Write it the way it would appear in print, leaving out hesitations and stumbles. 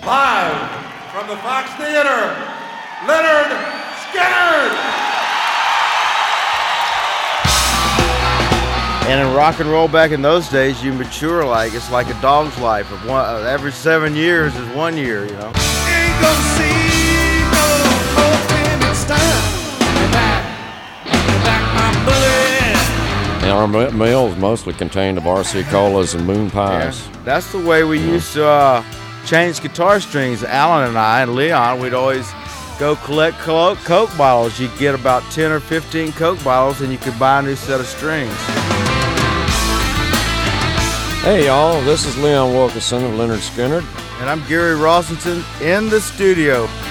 Live from the Fox Theater, Lynyrd Skynyrd! And in rock and roll back in those days, you mature like it's like a dog's life. Every 7 years is 1 year, you know. Ain't gonna see no hope when it's time. Back my bullet. And our meals mostly contained of RC colas and moon pies. Yeah, that's the way we used to change guitar strings. Alan and I and Leon, we'd always go collect Coke bottles. You'd get about 10 or 15 Coke bottles and you could buy a new set of strings. Hey y'all, this is Leon Wilkeson of Lynyrd Skynyrd. And I'm Gary Rossington in the studio.